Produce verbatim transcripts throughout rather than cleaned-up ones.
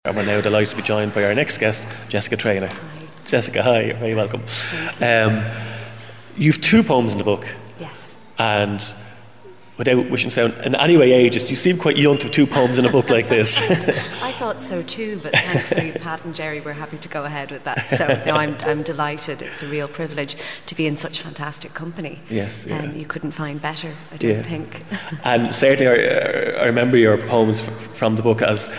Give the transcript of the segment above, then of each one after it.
And we're now delighted to be joined by our next guest, Jessica Traynor. Hi. Jessica, hi, you're very welcome. Um, you've two poems in the book. Yes. And without wishing to sound in any way ageist, you seem quite young to have two poems in a book like this. I thought so too, but thankfully Pat and Jerry were happy to go ahead with that. So no, I'm, I'm delighted. It's a real privilege to be in such fantastic company. Yes, yeah. Um, you couldn't find better, I don't Yeah. think. And certainly I, I remember your poems f- from the book as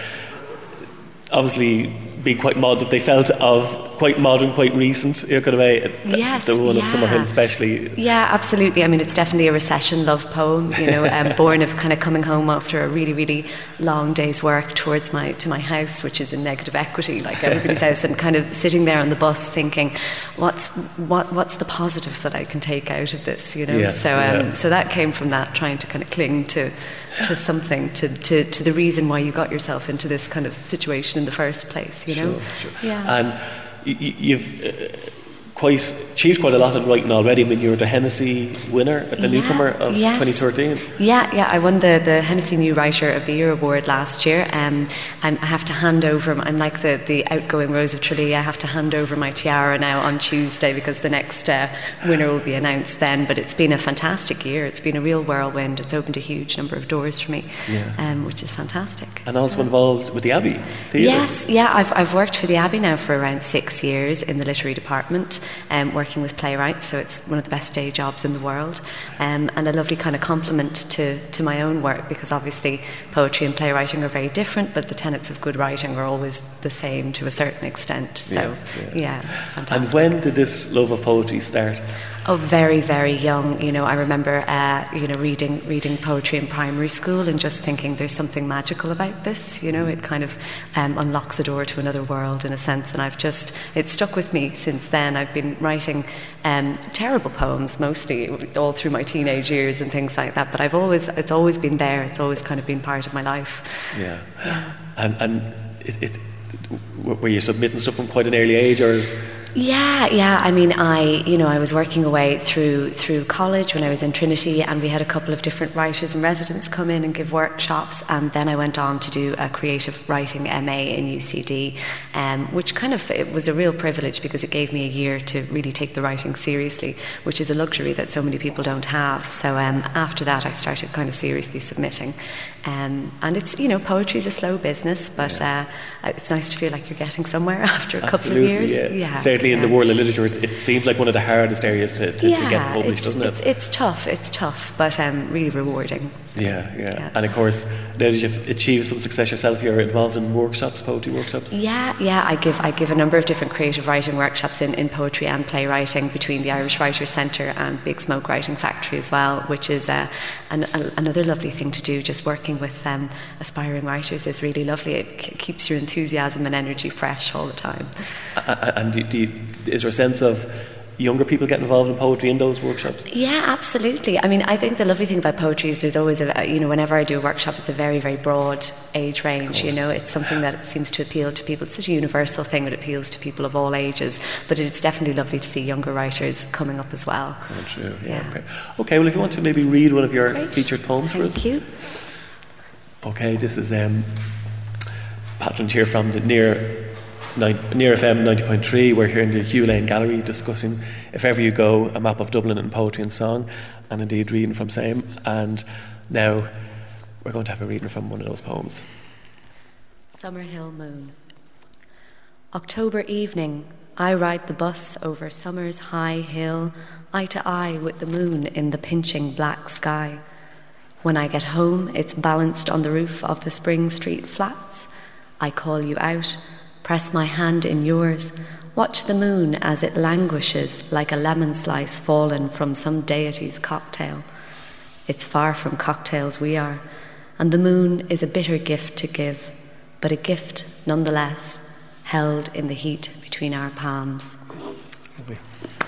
obviously being quite modern. They felt of quite modern, quite recent, in a kind of way. Yes, The one yeah. of Summerhill especially. Yeah, absolutely. I mean, it's definitely a recession love poem, you know, um, born of kind of coming home after a really, really long day's work towards my to my house, which is in negative equity, like everybody's house, and kind of sitting there on the bus thinking, what's what what's the positive that I can take out of this, you know? Yes, so um, yeah. so that came from that, trying to kind of cling to to something, to, to, to the reason why you got yourself into this kind of situation in the first place, you know? Sure, sure. Yeah. And y- you've uh, quite achieved quite a lot in writing already. I mean, you were the Hennessy winner at the Yeah, Newcomer of yes. twenty thirteen. Yeah, yeah, I won the, the Hennessy New Writer of the Year award last year. Um, I'm, I have to hand over, I'm like the, the outgoing Rose of Tralee, I have to hand over my tiara now on Tuesday because the next uh, winner will be announced then. But it's been a fantastic year. It's been a real whirlwind. It's opened a huge number of doors for me, Yeah. um, which is fantastic. And also involved with the Abbey Theatre. Yes, yeah, I've, I've worked for the Abbey now for around six years in the literary department, um, working with playwrights, so it's one of the best day jobs in the world, um, and a lovely kind of complement to, to my own work, because obviously poetry and playwriting are very different, but the tenets of good writing are always the same to a certain extent. So Yes, yeah. yeah, it's fantastic. And when did this love of poetry start? Oh, very, very young. You know, I remember, uh, you know, reading reading poetry in primary school and just thinking there's something magical about this. You know, it kind of um, unlocks a door to another world in a sense. And I've just, it's stuck with me since then. I've been writing um, terrible poems mostly all through my teenage years and things like that. But I've always, it's always been there. It's always kind of been part of my life. Yeah. Yeah. And and it, it, were you submitting stuff from quite an early age, or? Is Yeah, yeah. I mean, I, you know, I was working away through through college when I was in Trinity, and we had a couple of different writers in residence come in and give workshops, and then I went on to do a creative writing M A in U C D, um, which kind of, it was a real privilege because it gave me a year to really take the writing seriously, which is a luxury that so many people don't have. So um, after that, I started kind of seriously submitting, um, and it's, you know, poetry is a slow business, but Yeah. uh, it's nice to feel like you're getting somewhere after a couple Absolutely, of years. yeah. yeah. Certainly in yeah. the world of literature, it, it seems like one of the hardest areas to, to, yeah, to get published, it's, doesn't it? It's, it's tough, it's tough, but um, really rewarding. So, Yeah, yeah, yeah. And of course, now that you've achieved some success yourself, you're involved in workshops, poetry workshops. Yeah, yeah. I give I give a number of different creative writing workshops in, in poetry and playwriting between the Irish Writers Centre and Big Smoke Writing Factory as well, which is uh, an, a, another lovely thing to do. Just working with um, aspiring writers is really lovely. It k- keeps your enthusiasm and energy fresh all the time. A- And do, do you, is there a sense of younger people getting involved in poetry in those workshops? Yeah, absolutely. I mean, I think the lovely thing about poetry is there's always a, you know, whenever I do a workshop, it's a very, very broad age range, you know. It's something that seems to appeal to people. It's such a universal thing that appeals to people of all ages, but it's definitely lovely to see younger writers coming up as well. Oh, true. Yeah. Yeah. Okay. Okay, well, if you want to maybe read one of your Great. featured poems for us. Thank you. Okay, this is um, Patland here from the near Nine, near F M ninety point three. We're here in the Hugh Lane Gallery discussing If Ever You Go, a map of Dublin in poetry and song, and indeed reading from same. And now we're going to have a reading from one of those poems. Summerhill Moon. October evening, I ride the bus over summer's high hill, eye to eye with the moon in the pinching black sky. When I get home, it's balanced on the roof of the Spring Street flats. I call you out, press my hand in yours, watch the moon as it languishes like a lemon slice fallen from some deity's cocktail. It's far from cocktails we are, and the moon is a bitter gift to give, but a gift nonetheless, held in the heat between our palms. Lovely.